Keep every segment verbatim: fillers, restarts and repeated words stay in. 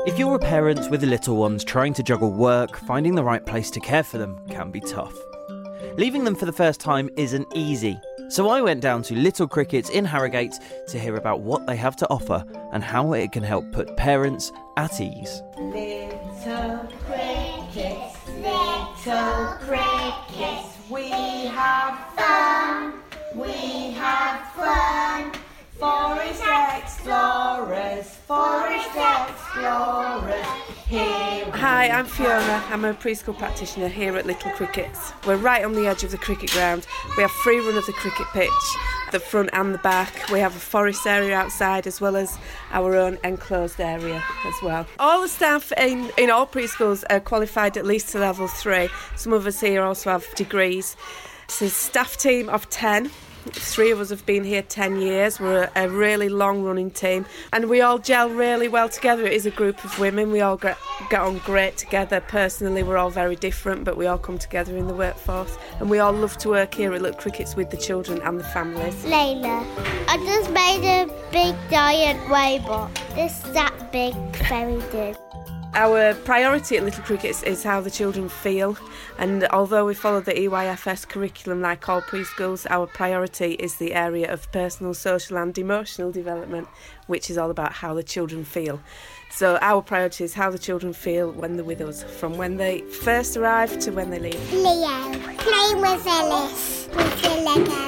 If you're a parent with little ones trying to juggle work, finding the right place to care for them can be tough. Leaving them for the first time isn't easy, so I went down to Little Crickets in Harrogate to hear about what they have to offer and how it can help put parents at ease. Little crickets, little crickets, we have fun, we have fun. Forest explorers, forest explorers, here. Hi, I'm Fiona. I'm a preschool practitioner here at Little Crickets. We're right on the edge of the cricket ground. We have free run of the cricket pitch, the front and the back. We have a forest area outside as well as our own enclosed area as well. All the staff in, in all preschools are qualified at least to level three. Some of us here also have degrees. It's a staff team of ten. Three of us have been here ten years. We're a really long-running team and we all gel really well together. It is a group of women. We all get, get on great together. Personally, we're all very different, but we all come together in the workforce and we all love to work here at Little Crickets with the children and the families. Layla, I just made a big giant robot. This that big, very big. Our priority at Little Crickets is how the children feel, and although we follow the E Y F S curriculum like all preschools, our priority is the area of personal, social and emotional development, which is all about how the children feel. So our priority is how the children feel when they're with us, from when they first arrive to when they leave. Leo, playing with Alice, with the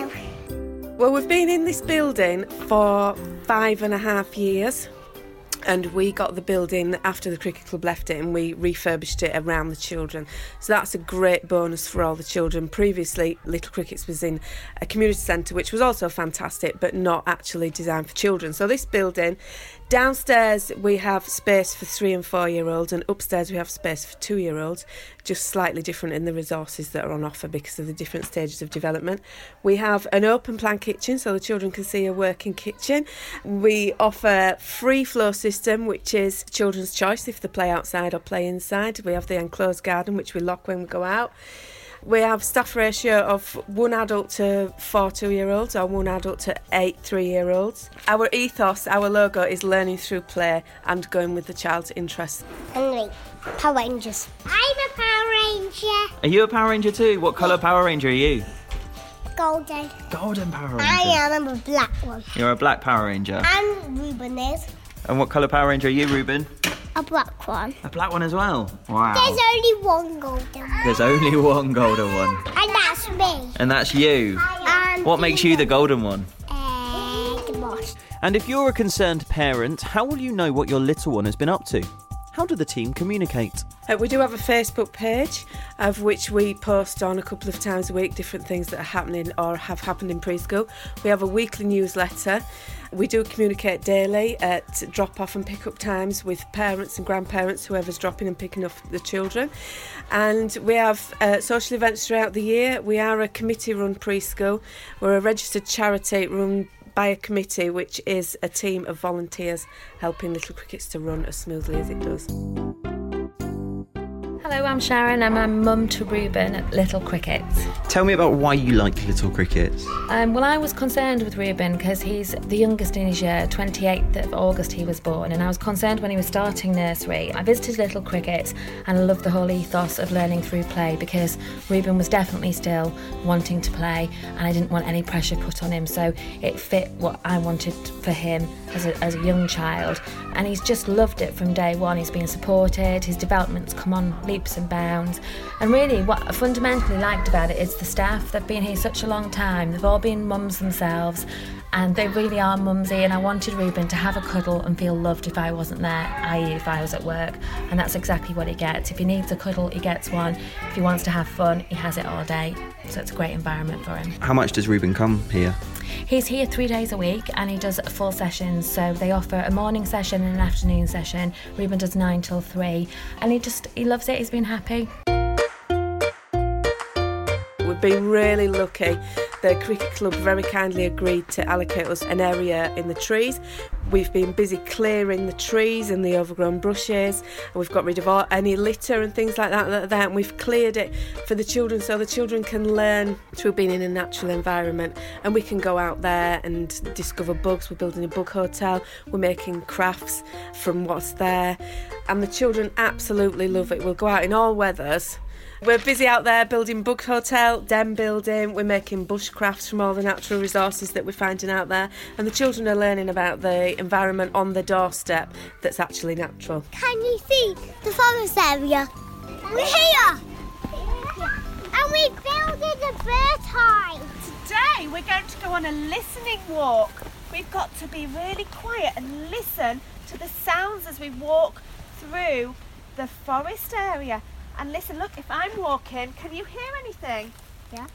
Lego. Well, we've been in this building for five and a half years. And we got the building after the cricket club left it and we refurbished it around the children. So that's a great bonus for all the children. Previously, Little Crickets was in a community centre, which was also fantastic, but not actually designed for children. So this building, downstairs we have space for three and four year olds and upstairs we have space for two year olds, just slightly different in the resources that are on offer because of the different stages of development. We have an open plan kitchen so the children can see a working kitchen. We offer free flow system, which is children's choice if they play outside or play inside. We have the enclosed garden, which we lock when we go out. We have staff ratio of one adult to four two-year-olds or one adult to eight three-year-olds. Our ethos, our logo is learning through play and going with the child's interests. Henry, Power Rangers. I'm a Power Ranger. Are you a Power Ranger too? What colour Power Ranger are you? Golden. Golden Power Ranger. I am a black one. You're a black Power Ranger. And Ruben is. And what colour Power Ranger are you, Ruben? A black one. A black one as well? Wow. There's only one golden one. There's only one golden one. And that's me. And that's you. And What makes you the golden one? Uh, the boss. And if you're a concerned parent, how will you know what your little one has been up to? How do the team communicate? Uh, we do have a Facebook page of which we post on a couple of times a week different things that are happening or have happened in preschool. We have a weekly newsletter. We do communicate daily at drop-off and pick-up times with parents and grandparents, whoever's dropping and picking up the children. And we have uh, social events throughout the year. We are a committee-run preschool. We're a registered charity run by a committee, which is a team of volunteers helping Little Crickets to run as smoothly as it does. Hello, I'm Sharon. I'm a mum to Ruben at Little Crickets. Tell me about why you like Little Crickets. Um, well, I was concerned with Ruben because he's the youngest in his year. twenty-eighth of August he was born, and I was concerned when he was starting nursery. I visited Little Crickets and I loved the whole ethos of learning through play because Ruben was definitely still wanting to play and I didn't want any pressure put on him, so it fit what I wanted for him as a, as a young child, and he's just loved it from day one. He's been supported, his development's come on leaps and bounds, and really what I fundamentally liked about it is the staff. They've been here such a long time, they've all been mums themselves and they really are mumsy, and I wanted Ruben to have a cuddle and feel loved if I wasn't there, that is if I was at work, and that's exactly what he gets. If he needs a cuddle, he gets one. If he wants to have fun, he has it all day, so it's a great environment for him. How much does Ruben come here? He's here three days a week and he does full sessions, so they offer a morning session and an afternoon session. Ruben does nine till three and he just, he loves it, he's been happy. We've been really lucky. The cricket club very kindly agreed to allocate us an area in the trees. We've been busy clearing the trees and the overgrown bushes, and we've got rid of all, any litter and things like that, that are there, and we've cleared it for the children so the children can learn through being in a natural environment, and we can go out there and discover bugs. We're building a bug hotel, we're making crafts from what's there, and the children absolutely love it. We'll go out in all weathers. We're busy out there building Bug Hotel, den building, we're making bushcrafts from all the natural resources that we're finding out there, and the children are learning about the environment on the doorstep that's actually natural. Can you see the forest area? We're here! And we builded a bird hive. Today we're going to go on a listening walk. We've got to be really quiet and listen to the sounds as we walk through the forest area. And listen, look, if I'm walking, can you hear anything? Yeah.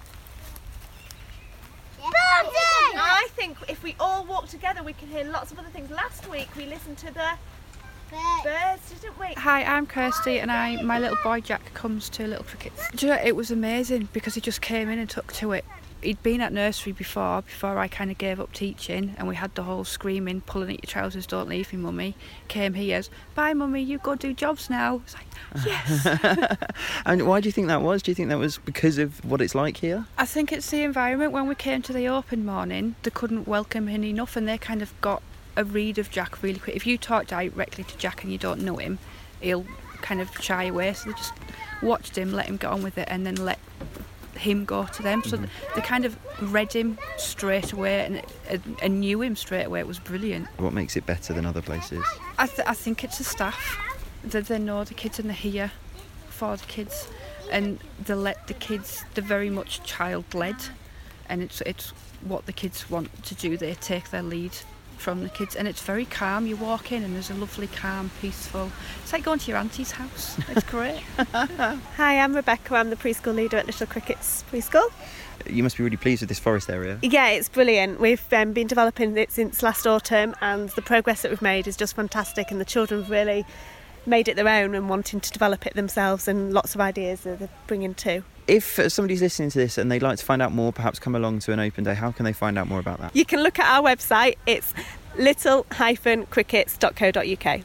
Building! I think if we all walk together, we can hear lots of other things. Last week we listened to the Birds. birds, didn't we? Hi, I'm Kirsty and I my little boy Jack comes to Little Crickets. Do you know, it was amazing because he just came in and took to it. He'd been at nursery before, before I kind of gave up teaching, and we had the whole screaming, pulling at your trousers, don't leave me, mummy. Came here, bye mummy, you go do jobs now. It's like, yes. And why do you think that was? Do you think that was because of what it's like here? I think it's the environment. When we came to the open morning, they couldn't welcome him enough, and they kind of got a read of Jack really quick. If you talk directly to Jack and you don't know him, he'll kind of shy away, so they just watched him, let him get on with it, and then let him go to them. So they kind of read him straight away and, and, and knew him straight away. It was brilliant. What makes it better than other places? I, th- I think it's the staff. That they know the kids and they're here for the kids, and they let the kids, they're very much child-led, and it's it's what the kids want to do. They take their lead from the kids, and it's very calm. You walk in and there's a lovely, calm, peaceful, it's like going to your auntie's house. It's great. Hi, I'm Rebecca. I'm the preschool leader at Little Crickets Preschool. You must be really pleased with this forest area. Yeah, it's brilliant. We've um, been developing it since last autumn, and the progress that we've made is just fantastic, and the children have really made it their own and wanting to develop it themselves, and lots of ideas that they're bringing too. If somebody's listening to this and they'd like to find out more, perhaps come along to an open day, how can they find out more about that? You can look at our website. It's little dash crickets dot co dot uk.